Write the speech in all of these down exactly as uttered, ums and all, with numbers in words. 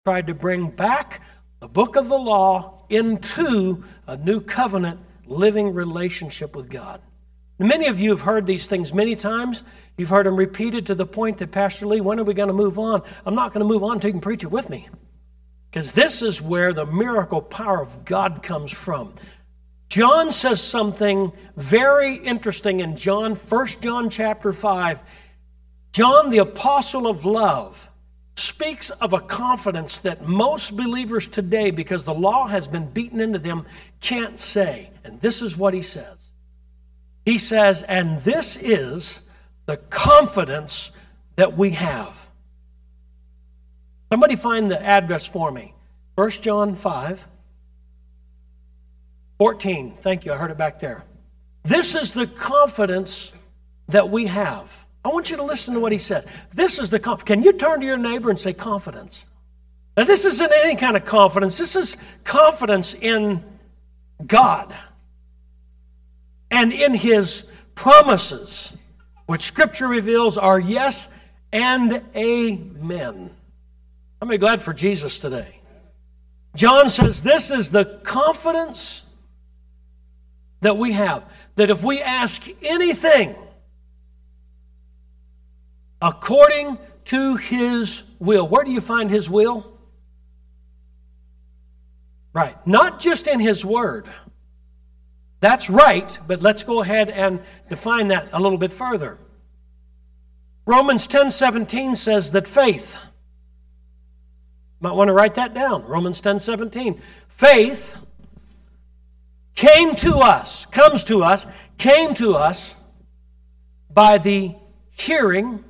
tried to bring back the book of the law into a new covenant living relationship with God. Many of you have heard these things many times. You've heard them repeated to the point that, Pastor Lee, when are we going to move on? I'm not going to move on until you can preach it with me. Because this is where the miracle power of God comes from. John says something very interesting in John, First John chapter five. John, the apostle of love, speaks of a confidence that most believers today, because the law has been beaten into them, can't say. And this is what he says. He says, and this is the confidence that we have. Somebody find the address for me. First John five. fourteen. Thank you. I heard it back there. This is the confidence that we have. I want you to listen to what he says. This is the confidence. Can you turn to your neighbor and say confidence? Now, this isn't any kind of confidence. This is confidence in God and in His promises, which Scripture reveals are yes and amen. I'm really glad for Jesus today. John says this is the confidence that we have, that if we ask anything according to His will. Where do you find His will? Right. Not just in His Word. That's right, but let's go ahead and define that a little bit further. Romans ten seventeen says that faith, might want to write that down, Romans ten seventeen. Faith came to us, comes to us, came to us by the hearing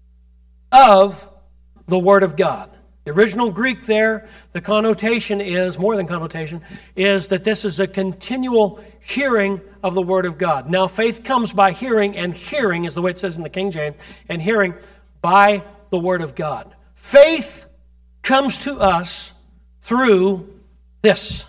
of the Word of God. The original Greek there, the connotation is, more than connotation, is that this is a continual hearing of the Word of God. Now, faith comes by hearing, and hearing is the way it says in the King James, and hearing by the Word of God. Faith comes to us through this.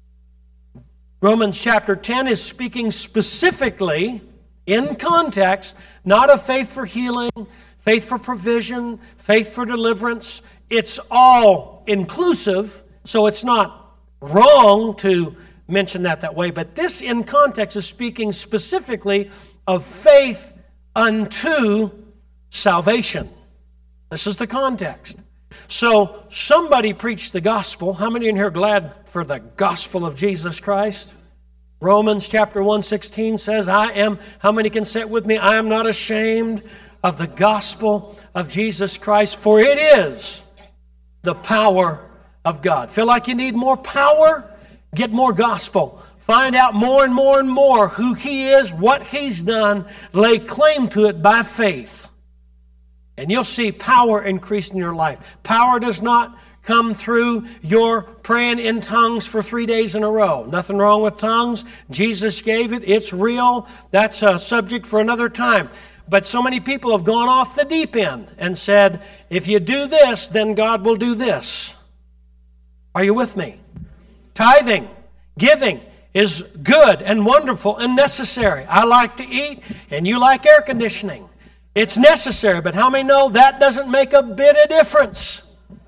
Romans chapter ten is speaking specifically, in context, not of faith for healing, faith for provision, faith for deliverance. It's all inclusive, so it's not wrong to mention that that way. But this, in context, is speaking specifically of faith unto salvation. This is the context. So, somebody preached the gospel. How many in here are glad for the gospel of Jesus Christ? Romans chapter one sixteen says, I am, how many can say it with me? I am not ashamed of the gospel of Jesus Christ, for it is the power of God. Feel like you need more power? Get more gospel. Find out more and more and more who He is, what He's done. Lay claim to it by faith. And you'll see power increase in your life. Power does not come through your praying in tongues for three days in a row. Nothing wrong with tongues. Jesus gave it. It's real. That's a subject for another time. But so many people have gone off the deep end and said, if you do this, then God will do this. Are you with me? Tithing, giving is good and wonderful and necessary. I like to eat and you like air conditioning. It's necessary, but how many know that doesn't make a bit of difference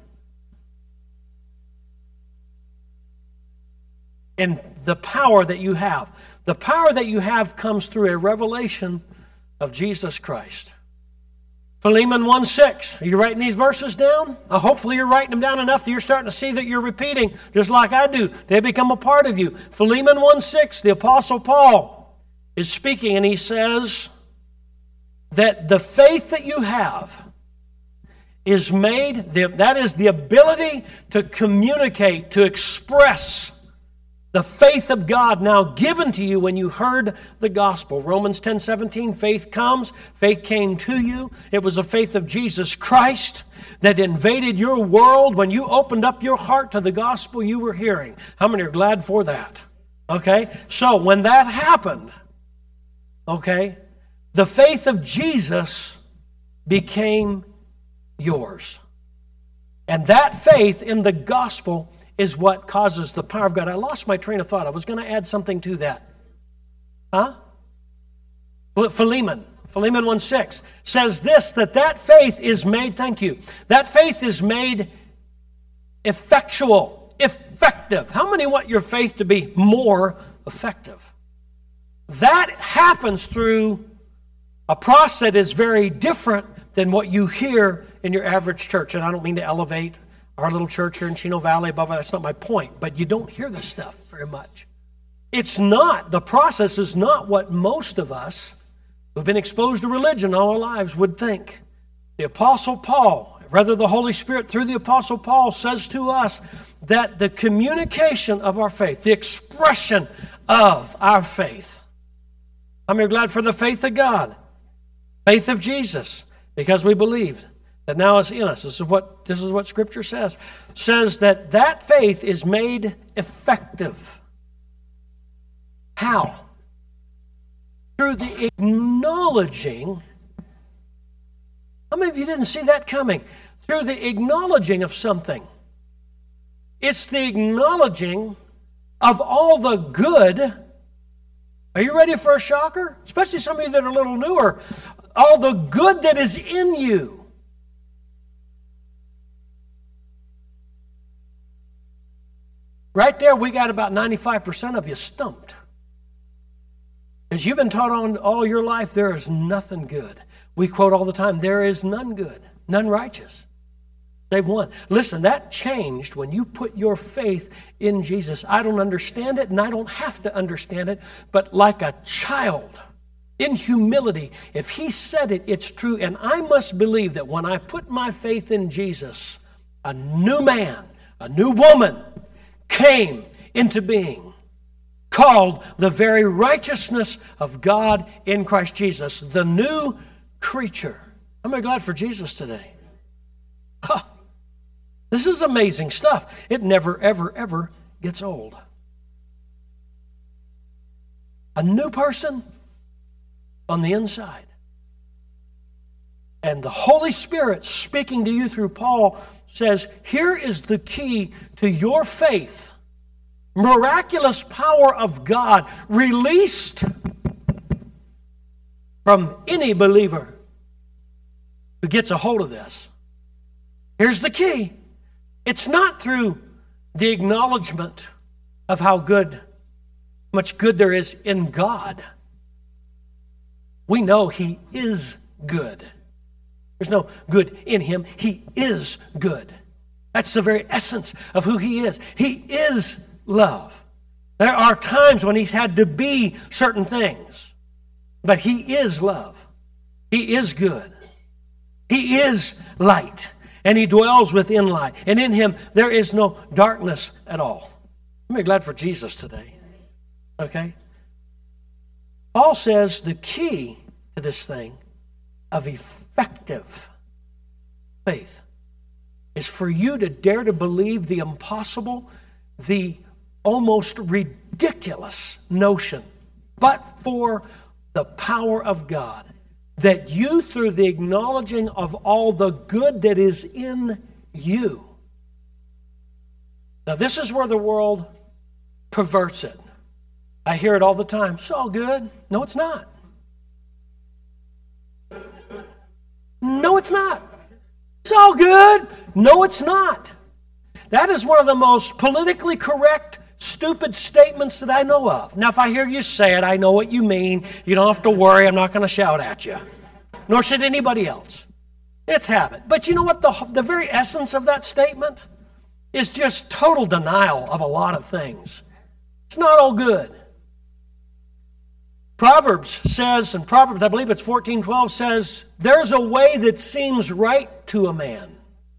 in the power that you have? The power that you have comes through a revelation of Jesus Christ. Philemon one six. Are you writing these verses down? Uh, hopefully you're writing them down enough that you're starting to see that you're repeating, just like I do. They become a part of you. Philemon one six, the Apostle Paul is speaking, and he says that the faith that you have is made, that is the ability to communicate, to express the faith of God now given to you when you heard the gospel. Romans ten seventeen, faith comes, faith came to you. It was the faith of Jesus Christ that invaded your world when you opened up your heart to the gospel you were hearing. How many are glad for that? Okay, so when that happened, okay, the faith of Jesus became yours. And that faith in the gospel is what causes the power of God. I lost my train of thought. I was going to add something to that. Huh? Philemon. Philemon one six says this, that that faith is made, thank you, that faith is made effectual, effective. How many want your faith to be more effective? That happens through a process that is very different than what you hear in your average church. And I don't mean to elevate our little church here in Chino Valley above. That's not my point. But you don't hear this stuff very much. It's not, the process is not what most of us who've been exposed to religion all our lives would think. The Apostle Paul, rather the Holy Spirit through the Apostle Paul, says to us that the communication of our faith, the expression of our faith. How many are glad for the faith of God? Faith of Jesus, because we believed that now is in us. This is what this is what Scripture says. Says that that faith is made effective. How? Through the acknowledging. How many of you didn't see that coming? Through the acknowledging of something. It's the acknowledging of all the good. Are you ready for a shocker? Especially some of you that are a little newer. All the good that is in you. Right there, we got about ninety-five percent of you stumped. Because you've been taught on all your life, there is nothing good. We quote all the time, there is none good, none righteous. They've won. Listen, that changed when you put your faith in Jesus. I don't understand it, and I don't have to understand it, but like a child, in humility, if He said it, it's true. And I must believe that when I put my faith in Jesus, a new man, a new woman came into being, called the very righteousness of God in Christ Jesus, the new creature. I'm glad for Jesus today. Huh. This is amazing stuff. It never, ever, ever gets old. A new person on the inside. And the Holy Spirit speaking to you through Paul says, here is the key to your faith. Miraculous power of God released from any believer who gets a hold of this. Here's the key. It's not through the acknowledgement of how good, much good there is in God. We know He is good. There's no good in Him. He is good. That's the very essence of who He is. He is love. There are times when He's had to be certain things, but He is love. He is good. He is light, and He dwells within light. And in Him there is no darkness at all. I'm very glad for Jesus today. Okay? Paul says the key to this thing of effective faith is for you to dare to believe the impossible, the almost ridiculous notion, but for the power of God, that you, through the acknowledging of all the good that is in you. Now, this is where the world perverts it. I hear it all the time. It's all good. No, it's not. No, it's not. It's all good. No, it's not. That is one of the most politically correct, stupid statements that I know of. Now, if I hear you say it, I know what you mean. You don't have to worry. I'm not going to shout at you. Nor should anybody else. It's habit. But you know what? The, the very essence of that statement is just total denial of a lot of things. It's not all good. Proverbs says, and Proverbs, I believe it's fourteen twelve, says, there's a way that seems right to a man,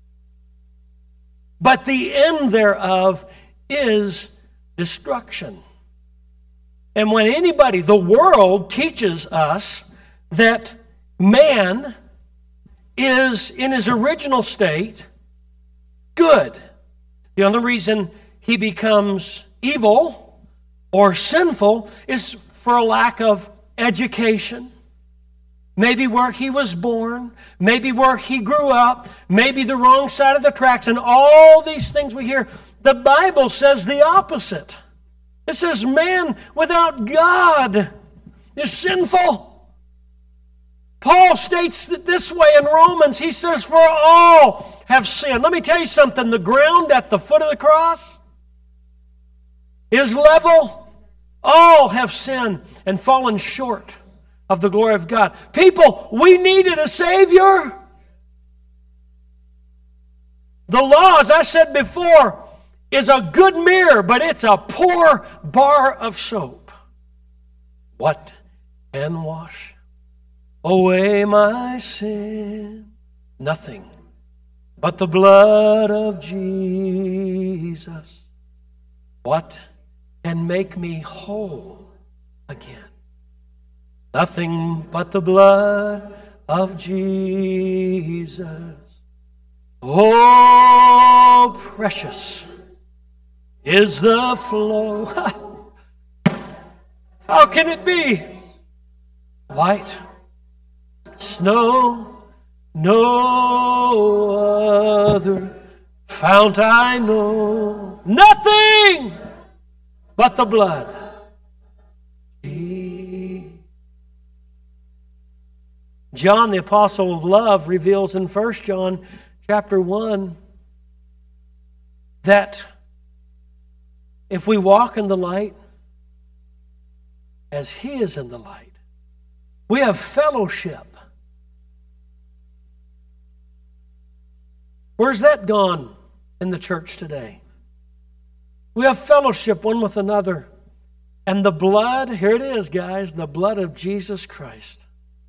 but the end thereof is destruction. And when anybody, the world teaches us that man is in his original state good. The only reason he becomes evil or sinful is for a lack of education, maybe where he was born, maybe where he grew up, maybe the wrong side of the tracks, and all these things we hear. The Bible says the opposite. It says man without God is sinful. Paul states it this way in Romans. He says, for all have sinned. Let me tell you something. The ground at the foot of the cross is level. All have sinned and fallen short of the glory of God. People, we needed a Savior. The law, as I said before, is a good mirror, but it's a poor bar of soap. What can wash away my sin? Nothing but the blood of Jesus. What can make me whole again? Nothing but the blood of Jesus. Oh, precious is the flow. How can it be? White snow, no other fount I know. Nothing but the blood. John, the apostle of love, reveals in First John chapter one that if we walk in the light as He is in the light, we have fellowship. Where's that gone in the church today? We have fellowship one with another. And the blood, here it is, guys, the blood of Jesus Christ,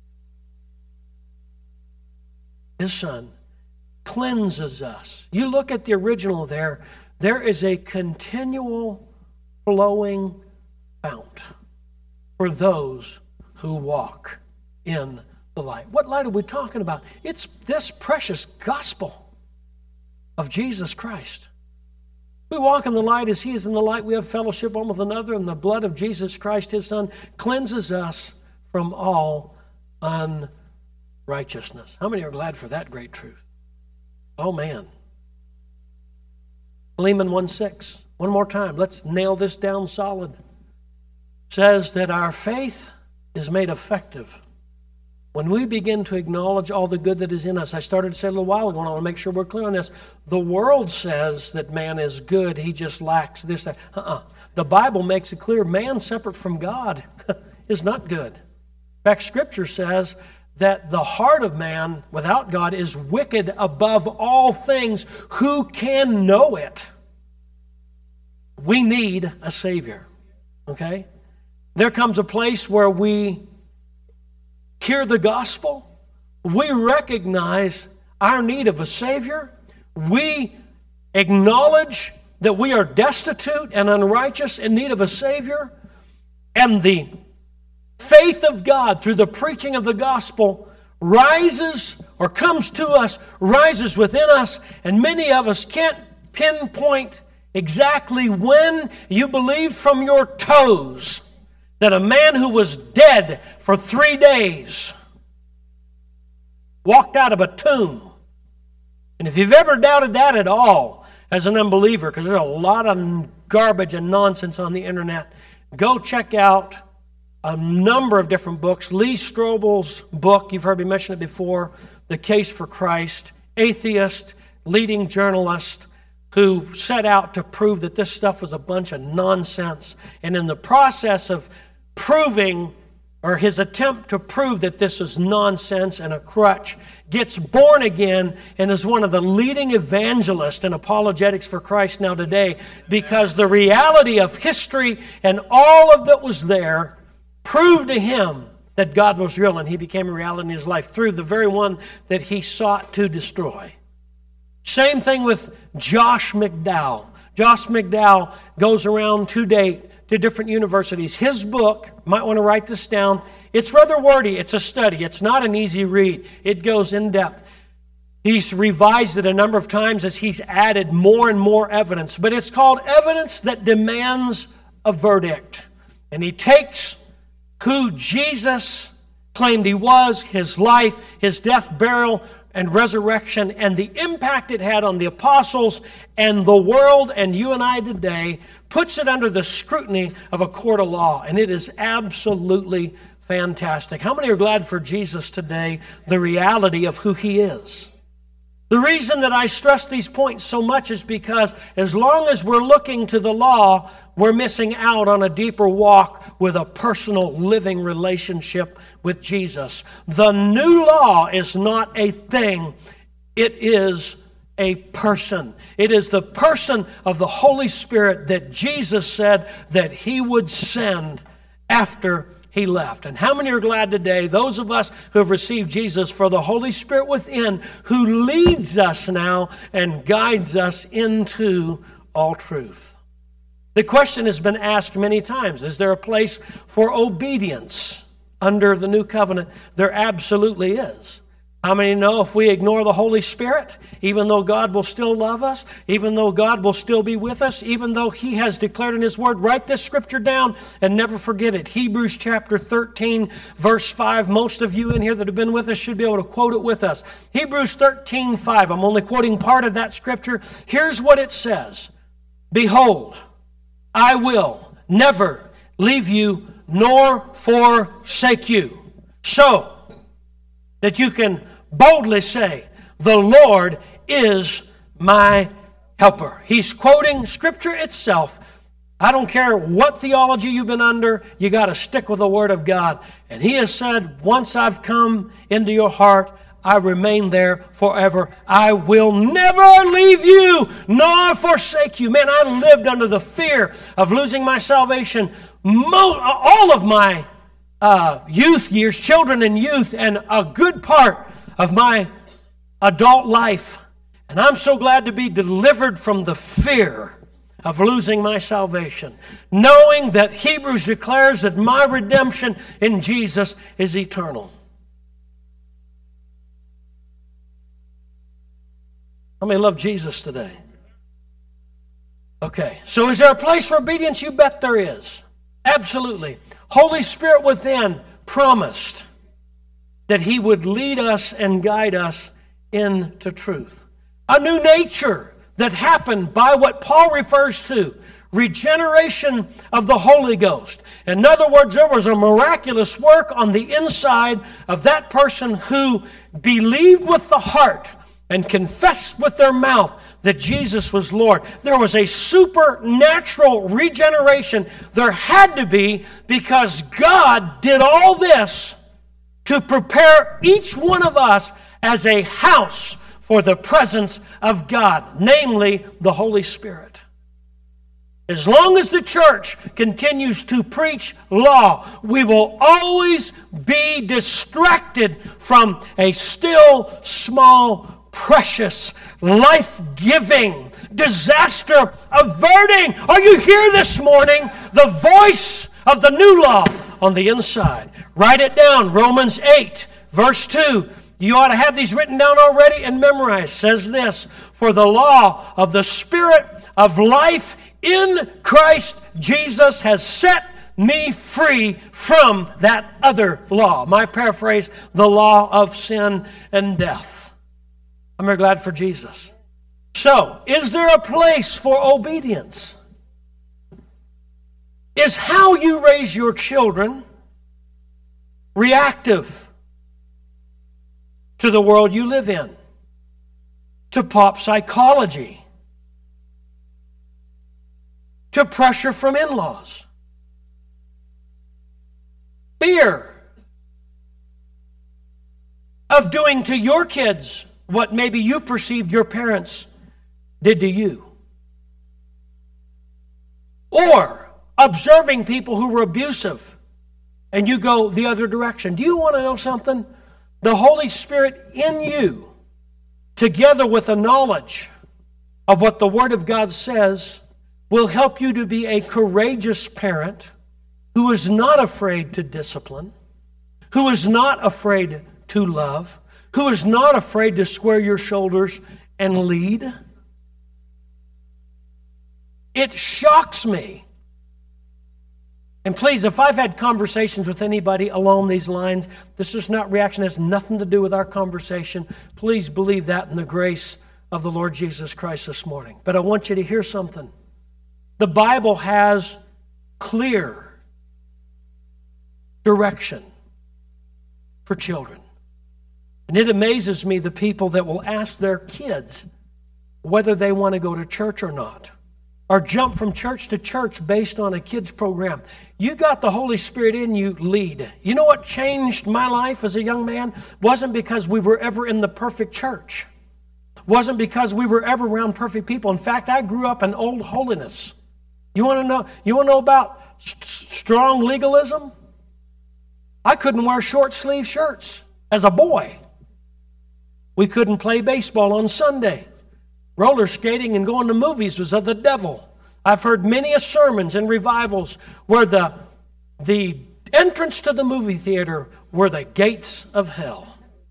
His Son, cleanses us. You look at the original there, there is a continual flowing fount for those who walk in the light. What light are we talking about? It's this precious gospel of Jesus Christ. We walk in the light as He is in the light. We have fellowship one with another, and the blood of Jesus Christ, His Son, cleanses us from all unrighteousness. How many are glad for that great truth? Oh, man. Philemon one six. One more time. Let's nail this down solid. Says that our faith is made effective when we begin to acknowledge all the good that is in us. I started to say a little while ago, and I want to make sure we're clear on this. The world says that man is good. He just lacks this. That. Uh-uh. The Bible makes it clear man separate from God is not good. In fact, Scripture says that the heart of man without God is wicked above all things. Who can know it? We need a Savior. Okay? There comes a place where we hear the gospel. We recognize our need of a Savior. We acknowledge that we are destitute and unrighteous in need of a Savior. And the faith of God through the preaching of the gospel rises or comes to us, rises within us, and many of us can't pinpoint exactly when you believe from your toes that a man who was dead for three days walked out of a tomb. And if you've ever doubted that at all as an unbeliever, because there's a lot of garbage and nonsense on the internet, go check out a number of different books. Lee Strobel's book, you've heard me mention it before, The Case for Christ, atheist, leading journalist, who set out to prove that this stuff was a bunch of nonsense. And in the process of proving, or his attempt to prove that this is nonsense and a crutch, gets born again and is one of the leading evangelists in apologetics for Christ now today, because the reality of history and all of that was there proved to him that God was real, and He became a reality in his life through the very one that he sought to destroy. Same thing with Josh McDowell. Josh McDowell goes around to date to different universities. His book, you might want to write this down, it's rather wordy. It's a study. It's not an easy read. It goes in depth. He's revised it a number of times as he's added more and more evidence. But it's called Evidence That Demands a Verdict. And he takes who Jesus claimed He was, His life, His death, burial, and resurrection, and the impact it had on the apostles and the world and you and I today, puts it under the scrutiny of a court of law. And it is absolutely fantastic. How many are glad for Jesus today, the reality of who He is? The reason that I stress these points so much is because as long as we're looking to the law, we're missing out on a deeper walk with a personal living relationship with Jesus. The new law is not a thing, it is a person. It is the person of the Holy Spirit that Jesus said that He would send after He left. And how many are glad today, those of us who have received Jesus, for the Holy Spirit within who leads us now and guides us into all truth? The question has been asked many times, is there a place for obedience under the new covenant? There absolutely is. How many know if we ignore the Holy Spirit, even though God will still love us, even though God will still be with us, even though He has declared in His Word, write this scripture down and never forget it. Hebrews chapter thirteen, verse five. Most of you in here that have been with us should be able to quote it with us. Hebrews thirteen, five. I'm only quoting part of that scripture. Here's what it says. Behold, I will never leave you nor forsake you. So that you can boldly say, the Lord is my helper. He's quoting Scripture itself. I don't care what theology you've been under, you got to stick with the Word of God. And He has said, once I've come into your heart, I remain there forever. I will never leave you nor forsake you. Man, I lived under the fear of losing my salvation mo- all of my uh, youth years, children and youth, and a good part of my adult life. And I'm so glad to be delivered from the fear of losing my salvation, knowing that Hebrews declares that my redemption in Jesus is eternal. How many love Jesus today? Okay, so is there a place for obedience? You bet there is. Absolutely. Holy Spirit within promised that He would lead us and guide us into truth. A new nature that happened by what Paul refers to, regeneration of the Holy Ghost. In other words, there was a miraculous work on the inside of that person who believed with the heart and confessed with their mouth that Jesus was Lord. There was a supernatural regeneration. There had to be, because God did all this to prepare each one of us as a house for the presence of God, namely the Holy Spirit. As long as the church continues to preach law, we will always be distracted from a still, small, precious, life-giving, disaster-averting. Are you here this morning? The voice of the new law on the inside. Write it down. Romans eight, verse two. You ought to have these written down already and memorized. Says this, for the law of the Spirit of life in Christ Jesus has set me free from that other law. My paraphrase, the law of sin and death. I'm very glad for Jesus. So, is there a place for obedience? Is how you raise your children reactive to the world you live in, to pop psychology, to pressure from in-laws, fear of doing to your kids what maybe you perceived your parents did to you, or observing people who were abusive and you go the other direction. Do you want to know something? The Holy Spirit in you, together with the knowledge of what the Word of God says, will help you to be a courageous parent who is not afraid to discipline, who is not afraid to love, who is not afraid to square your shoulders and lead. It shocks me. And please, if I've had conversations with anybody along these lines, this is not reaction, it has nothing to do with our conversation. Please believe that in the grace of the Lord Jesus Christ this morning. But I want you to hear something. The Bible has clear direction for children. And it amazes me the people that will ask their kids whether they want to go to church or not, or jump from church to church based on a kid's program. You got the Holy Spirit in you, lead. You know what changed my life as a young man? Wasn't because we were ever in the perfect church. Wasn't because we were ever around perfect people. In fact, I grew up in old holiness. You want to know, you want to know about st- strong legalism? I couldn't wear short sleeve shirts as a boy. We couldn't play baseball on Sunday. Roller skating and going to movies was of the devil. I've heard many a sermons and revivals where the, the entrance to the movie theater were the gates of hell.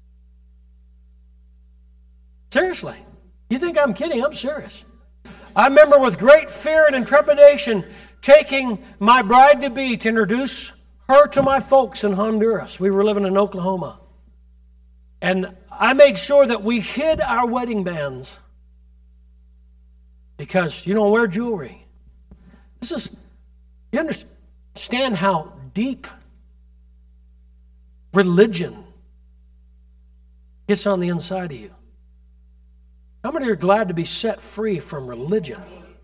Seriously. You think I'm kidding? I'm serious. I remember with great fear and intrepidation taking my bride-to-be to introduce her to my folks in Honduras. We were living in Oklahoma. And I made sure that we hid our wedding bands because you don't wear jewelry. This is, you understand how deep religion gets on the inside of you. How many are glad to be set free from religion?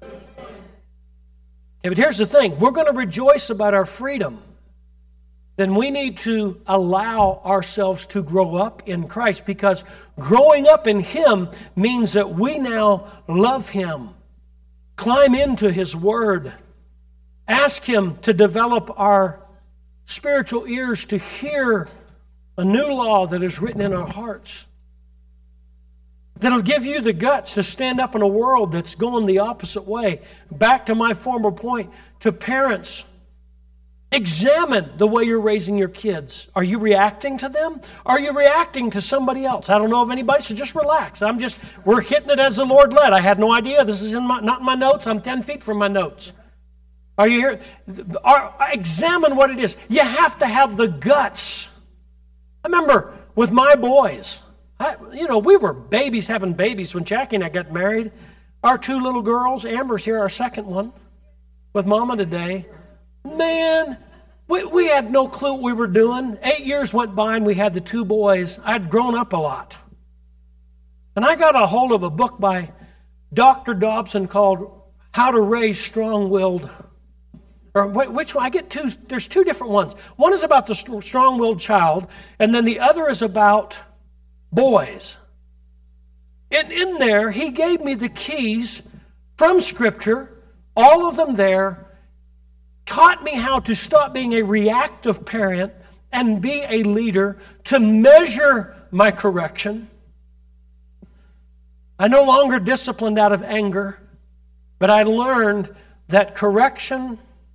Yeah, but here's the thing. We're going to rejoice about our freedom. Then we need to allow ourselves to grow up in Christ, because growing up in Him means that we now love Him, climb into His Word, ask Him to develop our spiritual ears to hear a new law that is written in our hearts, that'll give you the guts to stand up in a world that's going the opposite way. Back to my former point, to parents, examine the way you're raising your kids. Are you reacting to them? Are you reacting to somebody else? I don't know of anybody, so just relax. I'm just, we're hitting it as the Lord led. I had no idea. This is in my, not in my notes. I'm ten feet from my notes. Are you here? Are, examine what it is. You have to have the guts. I remember with my boys, I, you know, we were babies having babies when Jackie and I got married. Our two little girls, Amber's here, our second one, with Mama today. Man, we, we had no clue what we were doing. Eight years went by and we had the two boys. I'd grown up a lot. And I got a hold of a book by Doctor Dobson called How to Raise Strong-Willed. Or which one? I get two, there's two different ones. One is about the strong-willed child, and then the other is about boys. In, in there, he gave me the keys from Scripture, all of them there, taught me how to stop being a reactive parent and be a leader, to measure my correction. I no longer disciplined out of anger, but I learned that correction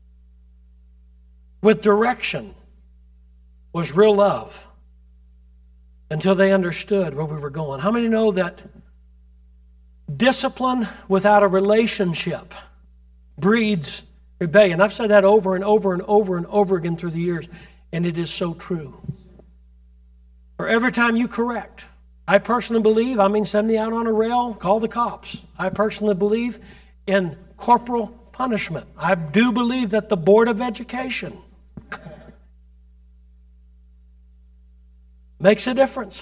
with direction was real love, until they understood where we were going. How many know that discipline without a relationship breeds rebellion? I've said that over and over and over and over again through the years, and it is so true. For every time you correct, I personally believe, I mean, send me out on a rail, call the cops. I personally believe in corporal punishment. I do believe that the Board of Education makes a difference.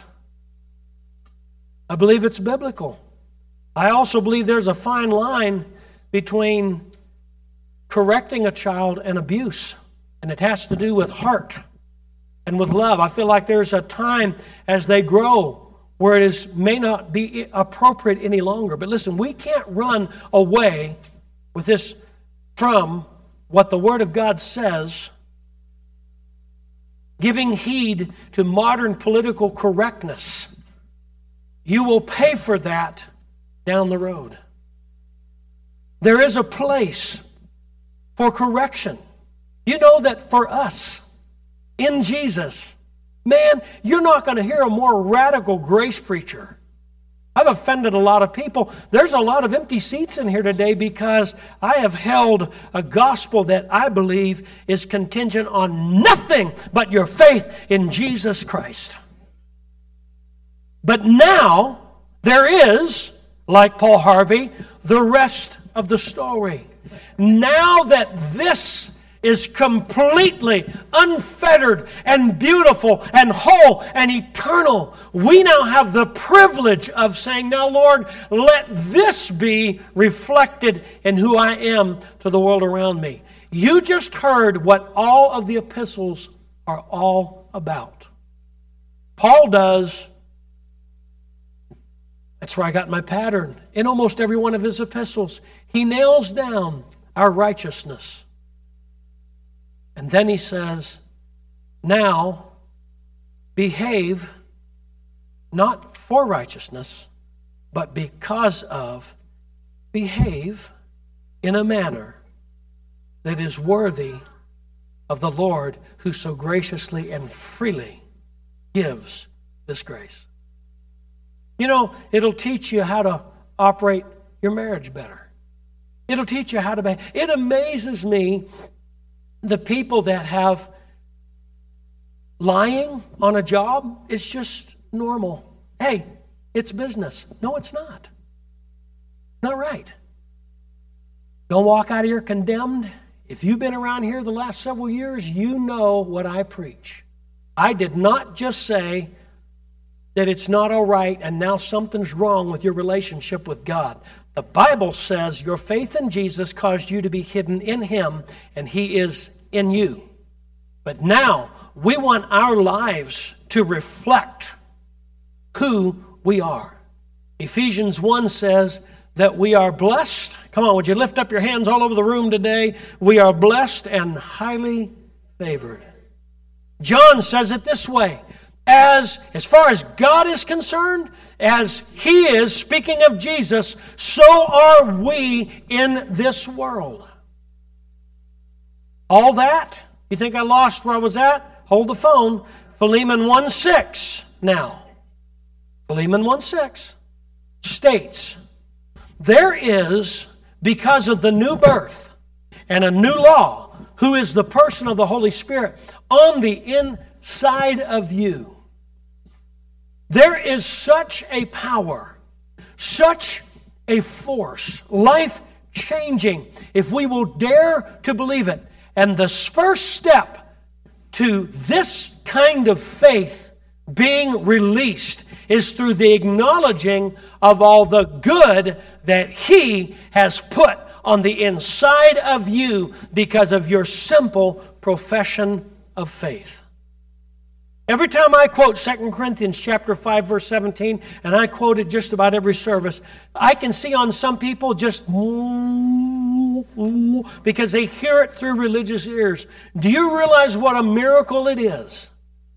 I believe it's biblical. I also believe there's a fine line between correcting a child and abuse, and it has to do with heart and with love. I feel like there's a time as they grow where it is may not be appropriate any longer. But listen, we can't run away with this from what the Word of God says, giving heed to modern political correctness. You will pay for that down the road. There is a place for correction. You know that for us, in Jesus, man, you're not going to hear a more radical grace preacher. I've offended a lot of people. There's a lot of empty seats in here today because I have held a gospel that I believe is contingent on nothing but your faith in Jesus Christ. But now, there is, like Paul Harvey, the rest of the story. Now that this is completely unfettered and beautiful and whole and eternal. We now have the privilege of saying, now, Lord, let this be reflected in who I am to the world around me. You just heard what all of the epistles are all about. Paul does. That's where I got my pattern. In almost every one of his epistles, he nails down our righteousness. And then he says, now behave not for righteousness, but because of, behave in a manner that is worthy of the Lord who so graciously and freely gives this grace. You know, it'll teach you how to operate your marriage better. It'll teach you how to behave. It amazes me, the people that have lying on a job is just normal. Hey, it's business. No, it's not. Not right. Don't walk out of here condemned. If you've been around here the last several years, you know what I preach. I did not just say that it's not all right and now something's wrong with your relationship with God. The Bible says your faith in Jesus caused you to be hidden in Him, and He is in you. But now we want our lives to reflect who we are. Ephesians one says that we are blessed. Come on, would you lift up your hands all over the room today? We are blessed and highly favored. John says it this way. As, as far as God is concerned, as He is, speaking of Jesus, so are we in this world. All that, you think I lost where I was at? Hold the phone. Philemon one six now. Philemon one six states, there is, because of the new birth and a new law, who is the person of the Holy Spirit, on the inside of you. There is such a power, such a force, life-changing, if we will dare to believe it. And the first step to this kind of faith being released is through the acknowledging of all the good that He has put on the inside of you because of your simple profession of faith. Every time I quote Second Corinthians chapter five, verse seventeen, and I quote it just about every service, I can see on some people just because they hear it through religious ears. Do you realize what a miracle it is?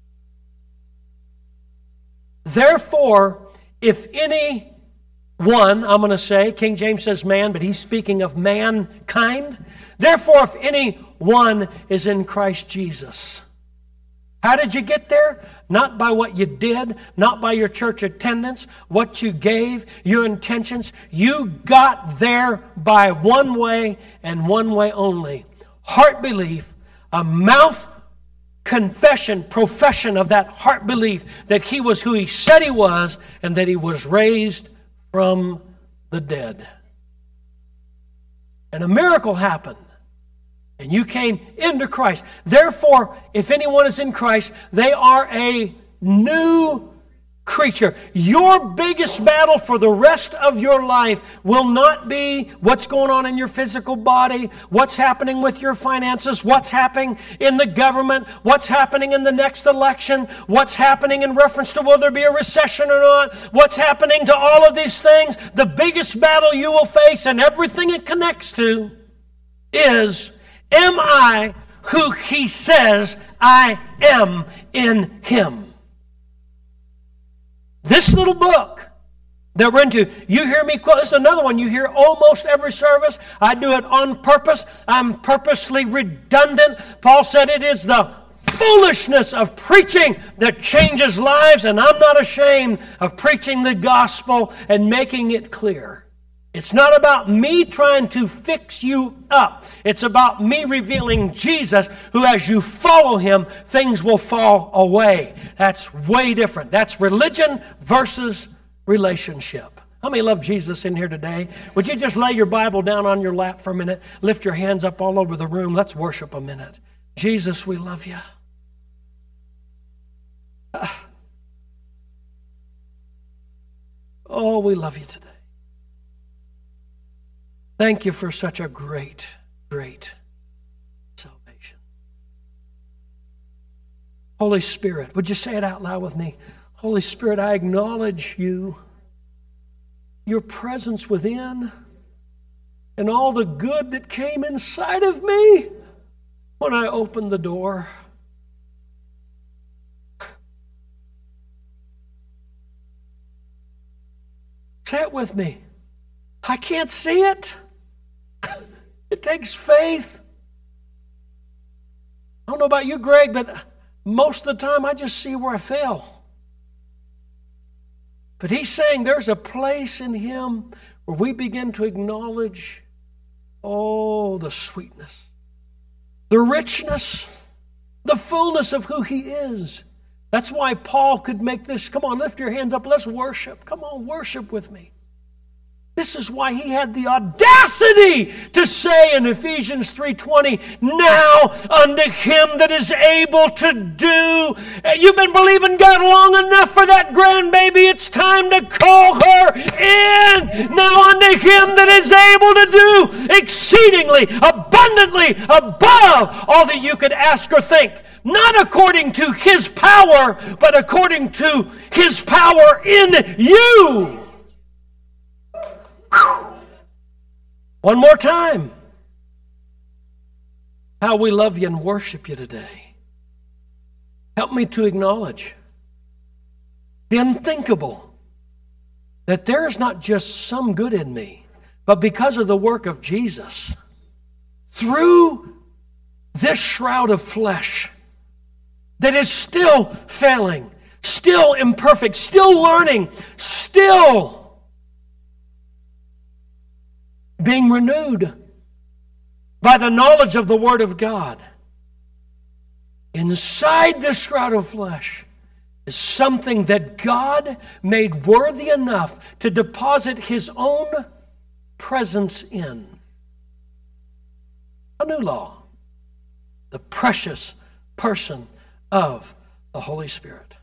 Therefore, if any one, I'm going to say, King James says man, but he's speaking of mankind. Therefore, if any one is in Christ Jesus. How did you get there? Not by what you did, not by your church attendance, what you gave, your intentions. You got there by one way and one way only. Heart belief, a mouth confession, profession of that heart belief that He was who He said He was and that He was raised from the dead. And a miracle happened. And you came into Christ. Therefore, if anyone is in Christ, they are a new creature. Your biggest battle for the rest of your life will not be what's going on in your physical body, what's happening with your finances, what's happening in the government, what's happening in the next election, what's happening in reference to will there be a recession or not, what's happening to all of these things. The biggest battle you will face and everything it connects to is, am I who He says I am in Him? This little book that we're into, you hear me quote, this is another one you hear almost every service. I do it on purpose. I'm purposely redundant. Paul said it is the foolishness of preaching that changes lives, and I'm not ashamed of preaching the gospel and making it clear. It's not about me trying to fix you up. It's about me revealing Jesus, who as you follow Him, things will fall away. That's way different. That's religion versus relationship. How many love Jesus in here today? Would you just lay your Bible down on your lap for a minute? Lift your hands up all over the room. Let's worship a minute. Jesus, we love you. Oh, we love you today. Thank you for such a great, great salvation. Holy Spirit, would you say it out loud with me? Holy Spirit, I acknowledge you, your presence within, and all the good that came inside of me when I opened the door. Say it with me. I can't see it. It takes faith. I don't know about you, Greg, but most of the time I just see where I fail. But he's saying there's a place in him where we begin to acknowledge, oh, the sweetness, the richness, the fullness of who he is. That's why Paul could make this, come on, lift your hands up, let's worship. Come on, worship with me. This is why he had the audacity to say in Ephesians three twenty, now unto him that is able to do. You've been believing God long enough for that grandbaby. It's time to call her in. Now unto him that is able to do exceedingly, abundantly, above all that you could ask or think. Not according to his power, but according to his power in you. Whew. One more time. How we love you and worship you today. Help me to acknowledge the unthinkable, that there is not just some good in me, but because of the work of Jesus, through this shroud of flesh that is still failing, still imperfect, still learning, still being renewed by the knowledge of the Word of God. Inside this shroud of flesh is something that God made worthy enough to deposit his own presence in. A new law. The precious person of the Holy Spirit.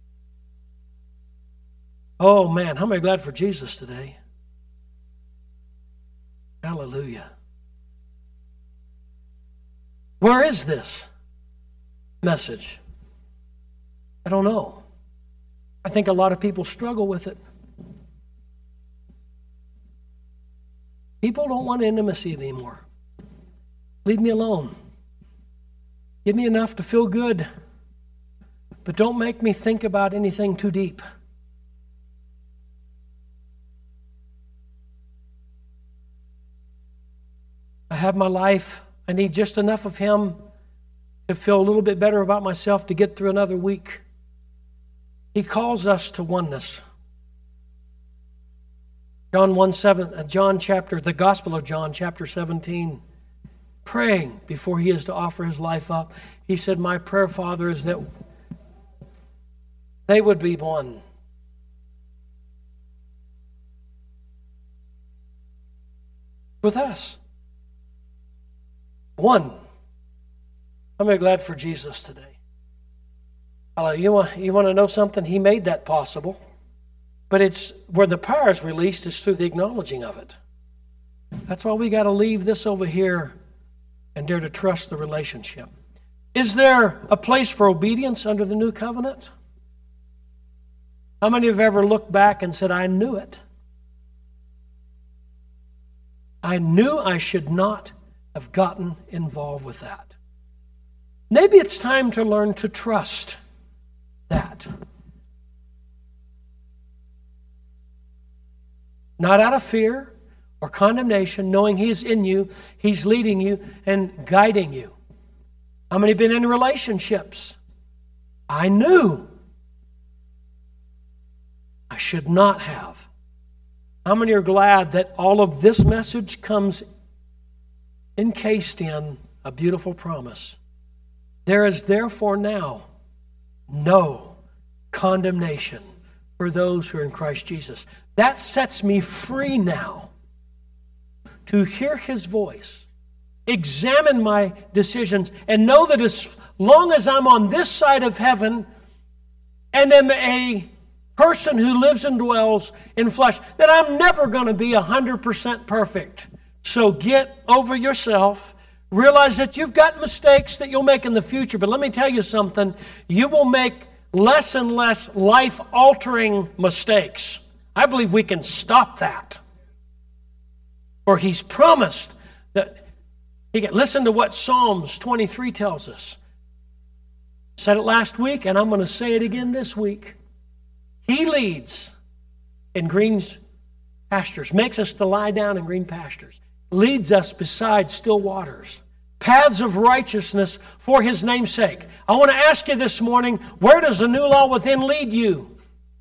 Oh man, how many are glad for Jesus today? Hallelujah. Where is this message? I don't know. I think a lot of people struggle with it. People don't want intimacy anymore. Leave me alone. Give me enough to feel good, but don't make me think about anything too deep. I have my life. I need just enough of him to feel a little bit better about myself to get through another week. He calls us to oneness. John one seven, uh, John chapter, the Gospel of John, chapter seventeen, praying before he is to offer his life up. He said, my prayer, Father, is that they would be one. With us. One. I'm very glad for Jesus today. You want, you want to know something? He made that possible. But it's where the power is released is through the acknowledging of it. That's why we got to leave this over here and dare to trust the relationship. Is there a place for obedience under the new covenant? How many have ever looked back and said, I knew it? I knew I should not have gotten involved with that. Maybe it's time to learn to trust that. Not out of fear or condemnation, knowing He's in you, He's leading you and guiding you. How many have been in relationships? I knew I should not have. How many are glad that all of this message comes encased in a beautiful promise? There is therefore now no condemnation for those who are in Christ Jesus. That sets me free now to hear His voice, examine my decisions, and know that as long as I'm on this side of heaven and am a person who lives and dwells in flesh, that I'm never going to be one hundred percent perfect. So get over yourself. Realize that you've got mistakes that you'll make in the future. But let me tell you something. You will make less and less life-altering mistakes. I believe we can stop that. For He's promised that He can. Listen to what Psalms twenty-three tells us. I said it last week, and I'm going to say it again this week. He leads in green pastures, makes us to lie down in green pastures, leads us beside still waters, paths of righteousness for His name's sake. I want to ask you this morning, where does the new law within lead you?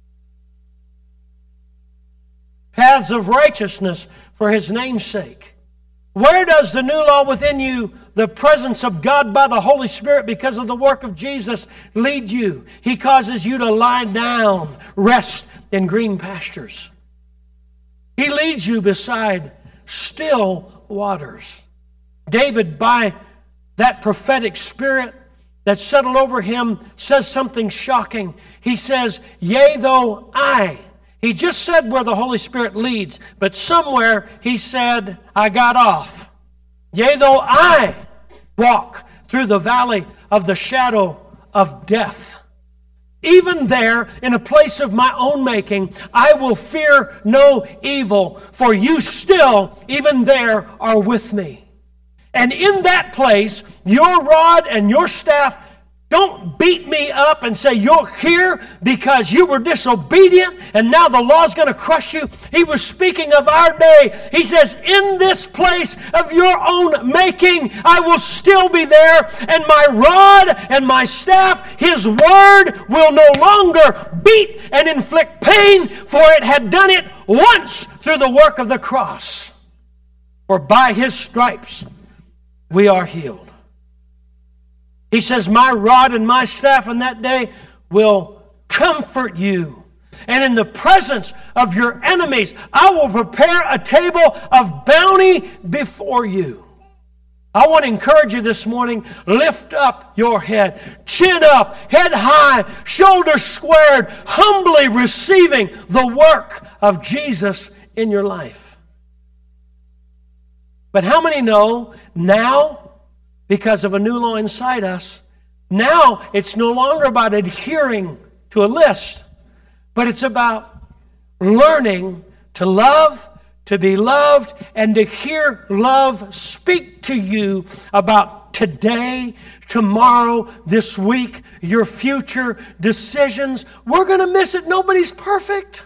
Paths of righteousness for His name's sake. Where does the new law within you, the presence of God by the Holy Spirit because of the work of Jesus, lead you? He causes you to lie down, rest in green pastures. He leads you beside still waters. David, by that prophetic spirit that settled over him, says something shocking. He says, yea, though I... He just said where the Holy Spirit leads, but somewhere he said, I got off. Yea, though I walk through the valley of the shadow of death, even there, in a place of my own making, I will fear no evil, for you still, even there, are with me. And in that place, your rod and your staff don't beat me up and say, you're here because you were disobedient and now the law's going to crush you. He was speaking of our day. He says, in this place of your own making, I will still be there, and my rod and my staff, His word, will no longer beat and inflict pain, for it had done it once through the work of the cross. For by His stripes we are healed. He says, my rod and my staff in that day will comfort you. And in the presence of your enemies, I will prepare a table of bounty before you. I want to encourage you this morning, lift up your head, chin up, head high, shoulders squared, humbly receiving the work of Jesus in your life. But how many know now, because of a new law inside us, now it's no longer about adhering to a list, but it's about learning to love, to be loved, and to hear love speak to you about today, tomorrow, this week, your future decisions. We're going to miss it. Nobody's perfect.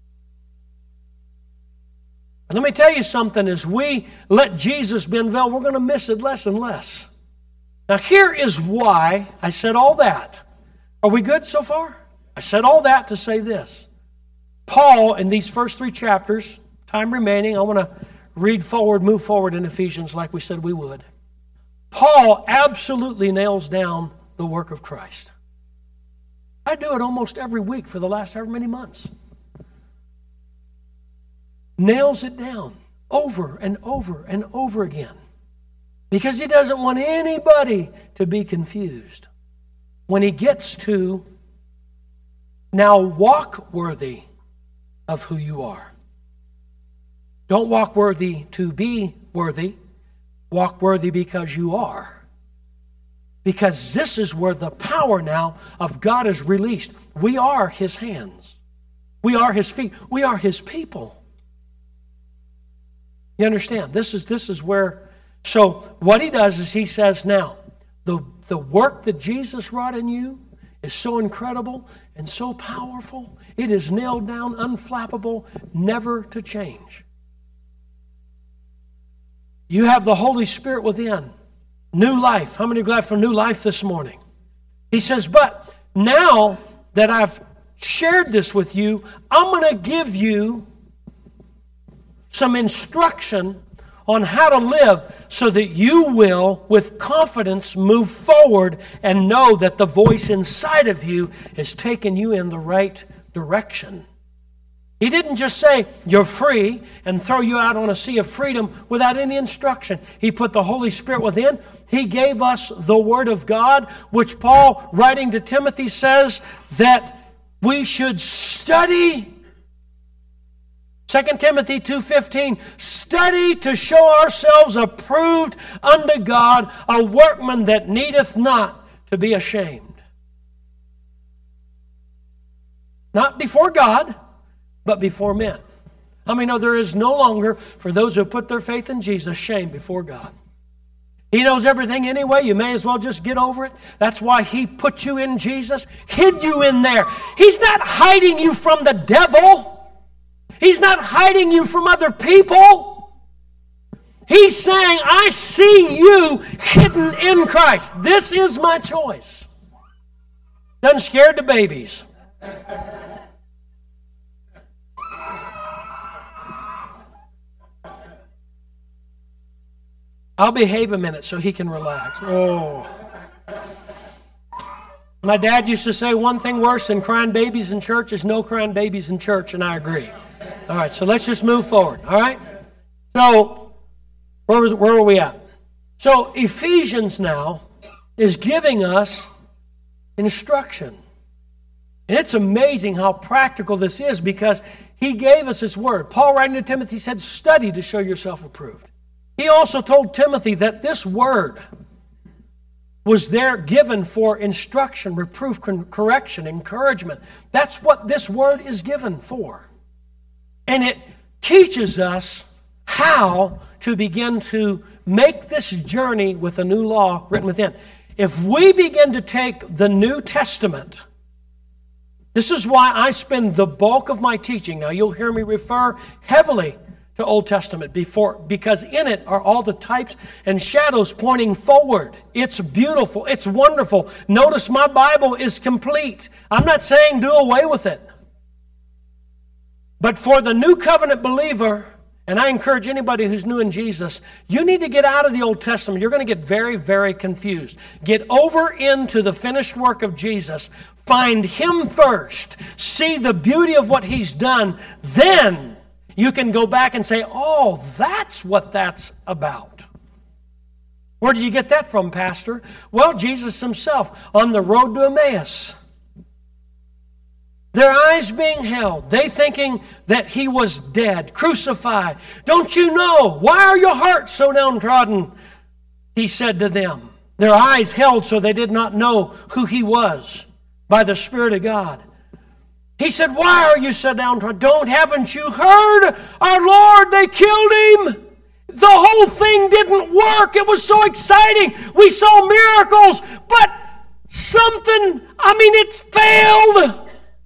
And let me tell you something, as we let Jesus be unveiled, we're going to miss it less and less. Now here is why I said all that. Are we good so far? I said all that to say this. Paul, in these first three chapters, time remaining, I want to read forward, move forward in Ephesians like we said we would. Paul absolutely nails down the work of Christ. I do it almost every week for the last however many months. Nails it down over and over and over again. Because he doesn't want anybody to be confused. When he gets to, now walk worthy of who you are. Don't walk worthy to be worthy. Walk worthy because you are. Because this is where the power now of God is released. We are His hands. We are His feet. We are His people. You understand? This is, this is where... So what he does is he says, now, the, the work that Jesus wrought in you is so incredible and so powerful. It is nailed down, unflappable, never to change. You have the Holy Spirit within. New life. How many are glad for new life this morning? He says, but now that I've shared this with you, I'm going to give you some instruction on how to live so that you will, with confidence, move forward and know that the voice inside of you has taken you in the right direction. He didn't just say, you're free, and throw you out on a sea of freedom without any instruction. He put the Holy Spirit within. He gave us the Word of God, which Paul, writing to Timothy, says that we should study. Second Timothy two fifteen, study to show ourselves approved unto God, a workman that needeth not to be ashamed. Not before God, but before men. How many know there is no longer, for those who put their faith in Jesus, shame before God? He knows everything anyway. You may as well just get over it. That's why He put you in Jesus, hid you in there. He's not hiding you from the devil. He's not hiding you from other people. He's saying, I see you hidden in Christ. This is my choice. Doesn't scare the babies. I'll behave a minute so he can relax. Oh. My dad used to say one thing worse than crying babies in church is no crying babies in church, and I agree. All right, so let's just move forward, all right? So, where was where were we at? So, Ephesians now is giving us instruction. And it's amazing how practical this is because he gave us his word. Paul, writing to Timothy, said, study to show yourself approved. He also told Timothy that this word was there given for instruction, reproof, correction, encouragement. That's what this word is given for. And it teaches us how to begin to make this journey with a new law written within. If we begin to take the New Testament, this is why I spend the bulk of my teaching. Now you'll hear me refer heavily to Old Testament before, because in it are all the types and shadows pointing forward. It's beautiful. It's wonderful. Notice my Bible is complete. I'm not saying do away with it. But for the new covenant believer, and I encourage anybody who's new in Jesus, you need to get out of the Old Testament. You're going to get very, very confused. Get over into the finished work of Jesus. Find Him first. See the beauty of what He's done. Then you can go back and say, oh, that's what that's about. Where do you get that from, Pastor? Well, Jesus Himself on the road to Emmaus. Their eyes being held, they thinking that He was dead, crucified. Don't you know? Why are your hearts so downtrodden? He said to them. Their eyes held so they did not know who He was by the Spirit of God. He said, why are you so downtrodden? Don't, haven't you heard? Our Lord, they killed Him. The whole thing didn't work. It was so exciting. We saw miracles, but something, I mean, it failed.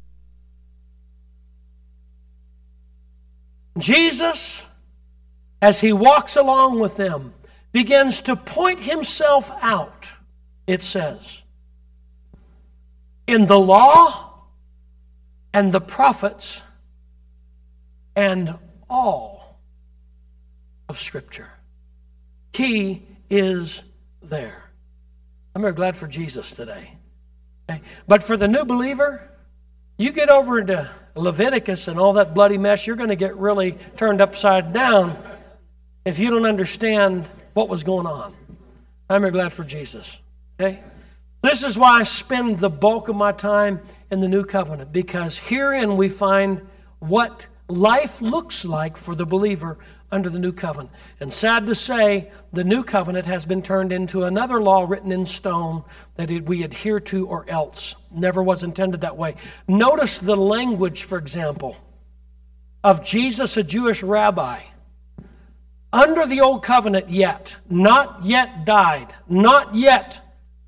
Jesus, as He walks along with them, begins to point Himself out, it says, in the law and the prophets and all of Scripture. He is there. I'm very glad for Jesus today. Okay? But for the new believer, you get over into Leviticus and all that bloody mess, you're going to get really turned upside down if you don't understand what was going on. I'm very glad for Jesus. Okay? This is why I spend the bulk of my time in the New Covenant, because herein we find what life looks like for the believer under the New Covenant. And sad to say, the New Covenant has been turned into another law written in stone that it, we adhere to or else. Never was intended that way. Notice the language, for example, of Jesus, a Jewish rabbi. Under the Old Covenant yet, not yet died, not yet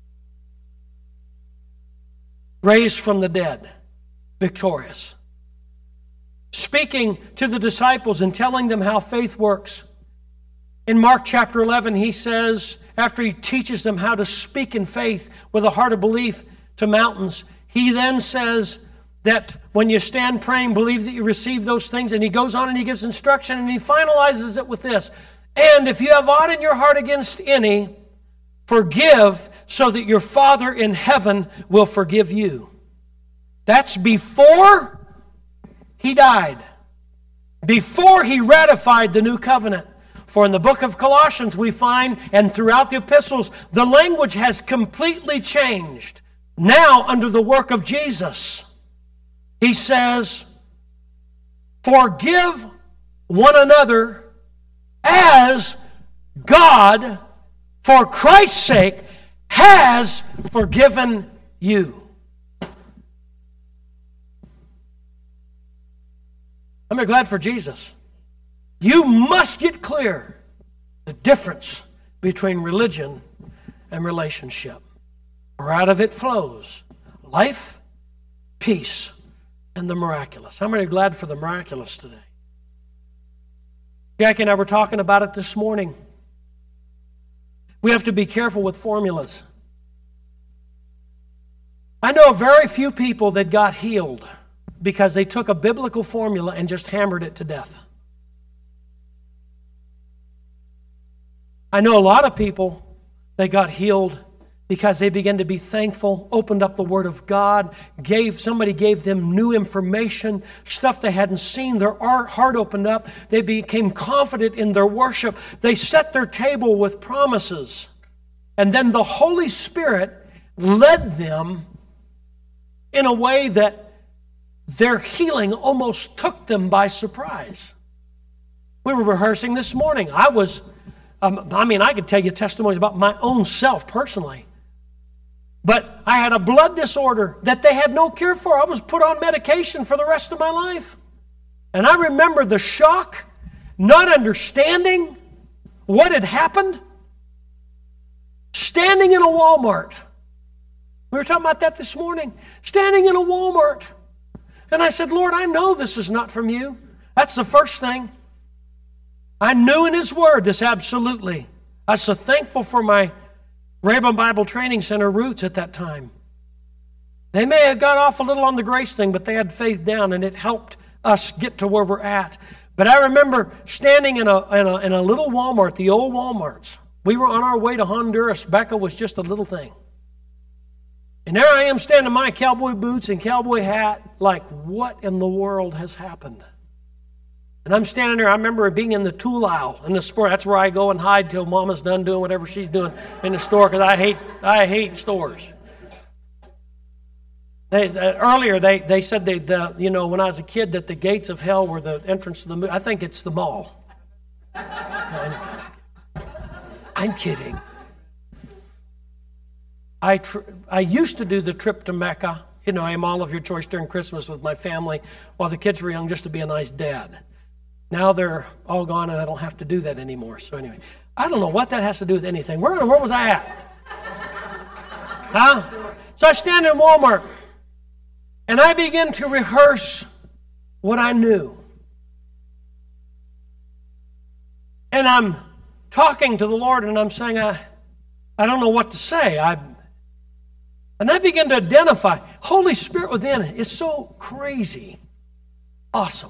raised from the dead, victorious. Speaking to the disciples and telling them how faith works. In Mark chapter eleven, he says, after he teaches them how to speak in faith with a heart of belief to mountains, he then says that when you stand praying, believe that you receive those things. And he goes on and he gives instruction and he finalizes it with this. And if you have aught in your heart against any, forgive so that your Father in heaven will forgive you. That's before He died before He ratified the new covenant. For in the book of Colossians we find, and throughout the epistles, the language has completely changed. Now, under the work of Jesus, He says, forgive one another as God, for Christ's sake, has forgiven you. I'm glad for Jesus. You must get clear the difference between religion and relationship. For out of it flows life, peace, and the miraculous. How many are glad for the miraculous today? Jackie and I were talking about it this morning. We have to be careful with formulas. I know very few people that got healed because they took a biblical formula and just hammered it to death. I know a lot of people that got healed because they began to be thankful, opened up the Word of God, gave somebody gave them new information, stuff they hadn't seen. Their heart opened up. They became confident in their worship. They set their table with promises. And then the Holy Spirit led them in a way that their healing almost took them by surprise. We were rehearsing this morning. I was, um, I mean, I could tell you testimonies about my own self personally. But I had a blood disorder that they had no cure for. I was put on medication for the rest of my life. And I remember the shock, not understanding what had happened, standing in a Walmart. We were talking about that this morning. Standing in a Walmart. And I said, Lord, I know this is not from you. That's the first thing. I knew in His Word this absolutely. I was so thankful for my Raven Bible Training Center roots at that time. They may have got off a little on the grace thing, but they had faith down, and it helped us get to where we're at. But I remember standing in a, in a, in a little Walmart, the old Walmarts. We were on our way to Honduras. Becca was just a little thing. And there I am standing in my cowboy boots and cowboy hat, like, what in the world has happened? And I'm standing there. I remember being in the tool aisle in the store. That's where I go and hide till Mama's done doing whatever she's doing in the store, because I hate I hate stores. They, uh, earlier, they, they said they the you know when I was a kid that the gates of hell were the entrance to the movie. I think it's the mall. I'm kidding. I tr- I used to do the trip to Mecca. You know, I am all of your choice during Christmas with my family while the kids were young, just to be a nice dad. Now they're all gone, and I don't have to do that anymore. So anyway, I don't know what that has to do with anything. Where, where was I at? Huh? So I stand in Walmart, and I begin to rehearse what I knew. And I'm talking to the Lord, and I'm saying, I, I don't know what to say. I, and I begin to identify. Holy Spirit within is so crazy, awesome.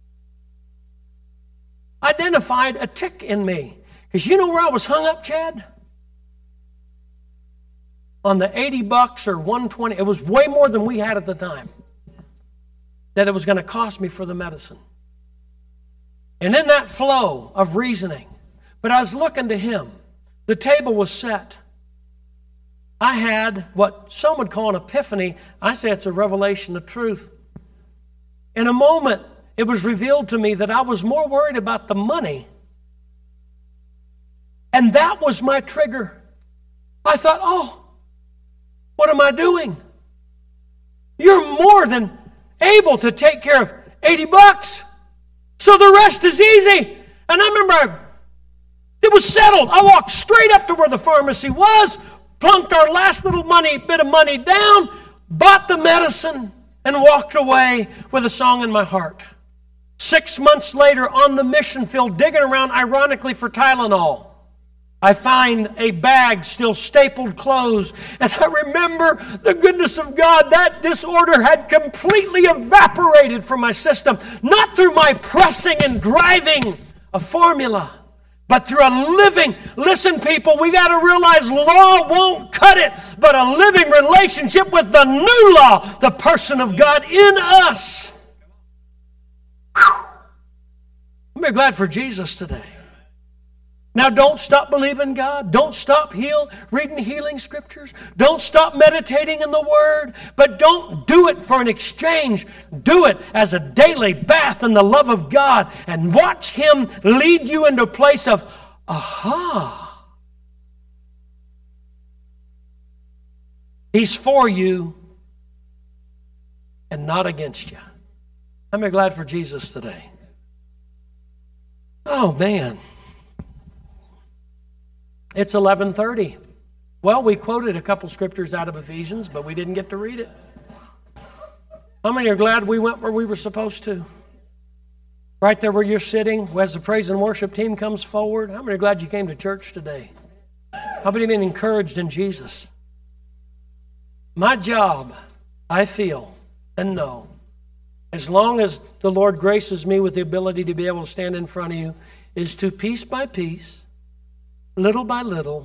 Identified a tick in me. Because you know where I was hung up, Chad? On the eighty bucks or one twenty. It was way more than we had at the time. That it was going to cost me for the medicine. And in that flow of reasoning, but I was looking to Him. The table was set. I had what some would call an epiphany. I say it's a revelation of truth. In a moment, it was revealed to me that I was more worried about the money. And that was my trigger. I thought, oh, what am I doing? You're more than able to take care of eighty bucks. So the rest is easy. And I remember I, it was settled. I walked straight up to where the pharmacy was, plunked our last little money, bit of money down, bought the medicine, and walked away with a song in my heart. Six months later, on the mission field, digging around, ironically, for Tylenol, I find a bag still stapled closed, and I remember the goodness of God. That disorder had completely evaporated from my system, not through my pressing and driving a formula, but through a living, listen people, we got to realize law won't cut it, but a living relationship with the new law, the person of God in us. I'm glad for Jesus today. Now, don't stop believing God. Don't stop heal, reading healing scriptures. Don't stop meditating in the Word. But don't do it for an exchange. Do it as a daily bath in the love of God and watch Him lead you into a place of, aha. He's for you and not against you. I'm glad for Jesus today. Oh, man. It's eleven thirty. Well, we quoted a couple scriptures out of Ephesians, but we didn't get to read it. How many are glad we went where we were supposed to? Right there where you're sitting, as the praise and worship team comes forward. How many are glad you came to church today? How many have been encouraged in Jesus? My job, I feel and know, as long as the Lord graces me with the ability to be able to stand in front of you, is to piece by piece, little by little,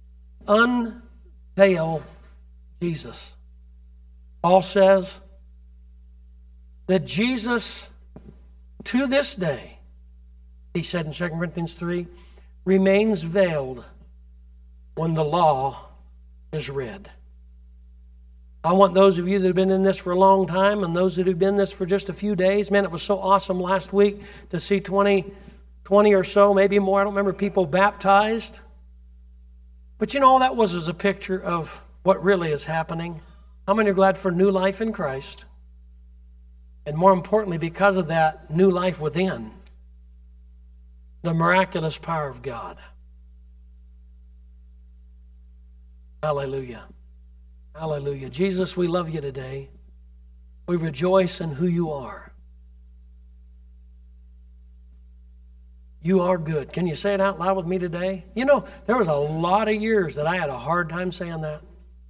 unveil Jesus. Paul says that Jesus, to this day, he said in Second Corinthians three, remains veiled when the law is read. I want those of you that have been in this for a long time and those that have been in this for just a few days, man, it was so awesome last week to see twenty, twenty or so, maybe more, I don't remember, people baptized. But you know, all that was was a picture of what really is happening. How many are glad for new life in Christ? And more importantly, because of that, new life within the miraculous power of God. Hallelujah. Hallelujah. Jesus, we love you today. We rejoice in who you are. You are good. Can you say it out loud with me today? You know, there was a lot of years that I had a hard time saying that.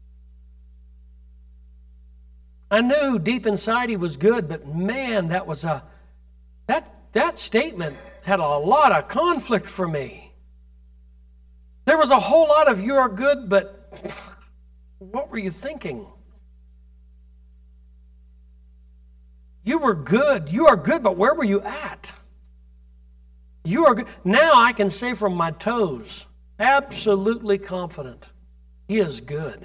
I knew deep inside he was good, but man, that was a that that statement had a lot of conflict for me. There was a whole lot of you are good, but what were you thinking? You were good. You are good, but where were you at? You are good. Now I can say from my toes, absolutely confident, he is good.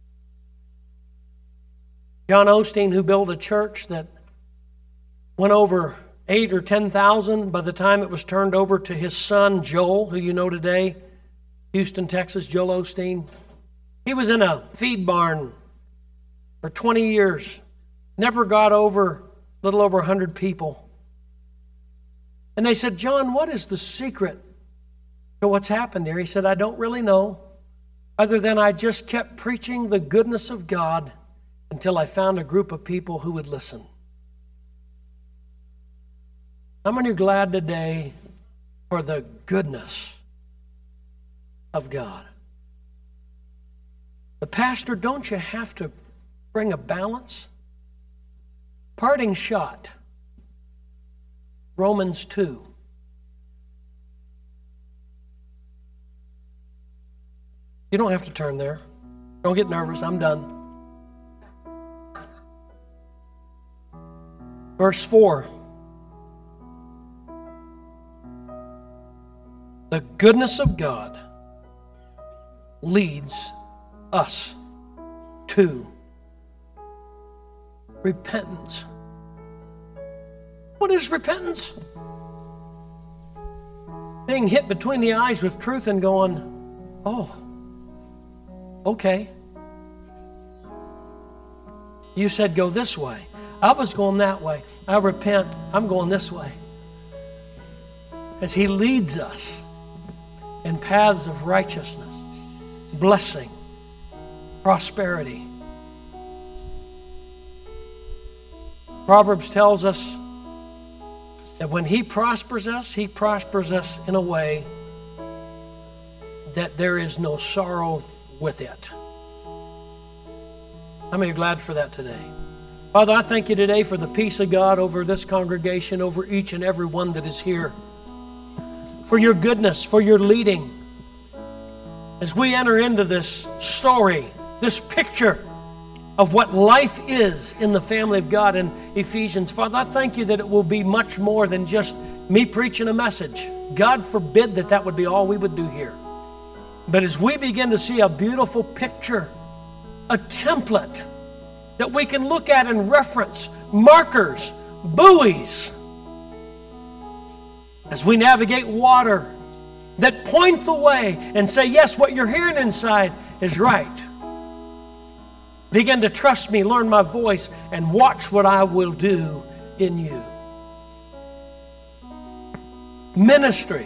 John Osteen, who built a church that went over eight or ten thousand by the time it was turned over to his son Joel, who you know today, Houston, Texas, Joel Osteen. He was in a feed barn for twenty years, never got over a little over one hundred people. And they said, John, what is the secret to what's happened here? He said, I don't really know, other than I just kept preaching the goodness of God until I found a group of people who would listen. How many are glad today for the goodness of God? The pastor, don't you have to bring a balance? Parting shot. Romans two. You don't have to turn there. Don't get nervous. I'm done. Verse four. The goodness of God leads us to repentance. What is repentance? Being hit between the eyes with truth and going, oh, okay. You said go this way. I was going that way. I repent. I'm going this way. As he leads us in paths of righteousness, blessing, prosperity. Proverbs tells us that when he prospers us, he prospers us in a way that there is no sorrow with it. How many are glad for that today? Father, I thank you today for the peace of God over this congregation, over each and every one that is here. For your goodness, for your leading. As we enter into this story, this picture of what life is in the family of God in Ephesians, Father, I thank you that it will be much more than just me preaching a message. God forbid that that would be all we would do here. But as we begin to see a beautiful picture, a template that we can look at and reference, markers, buoys, as we navigate water that point the way and say, yes, what you're hearing inside is right. Begin to trust me, learn my voice, and watch what I will do in you. Ministry,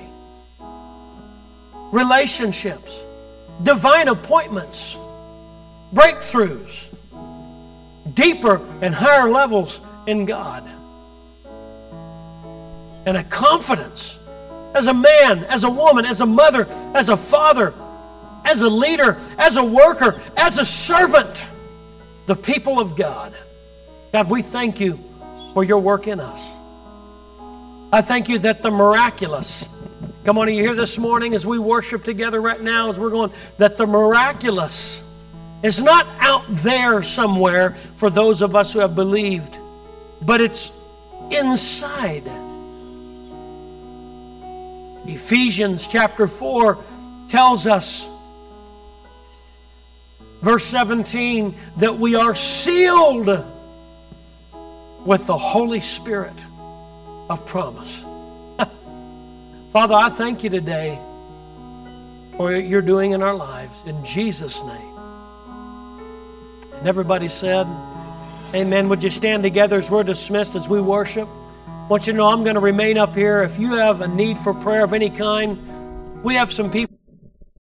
relationships, divine appointments, breakthroughs, deeper and higher levels in God. And a confidence as a man, as a woman, as a mother, as a father, as a leader, as a worker, as a servant, the people of God. God, we thank you for your work in us. I thank you that the miraculous, come on, are you here this morning as we worship together right now, as we're going, that the miraculous is not out there somewhere for those of us who have believed, but it's inside. Ephesians chapter four tells us, verse seventeen, that we are sealed with the Holy Spirit of promise. Father, I thank you today for what you're doing in our lives. In Jesus' name. And everybody said, amen. Would you stand together as we're dismissed, as we worship? I want you to know I'm going to remain up here. If you have a need for prayer of any kind, we have some people.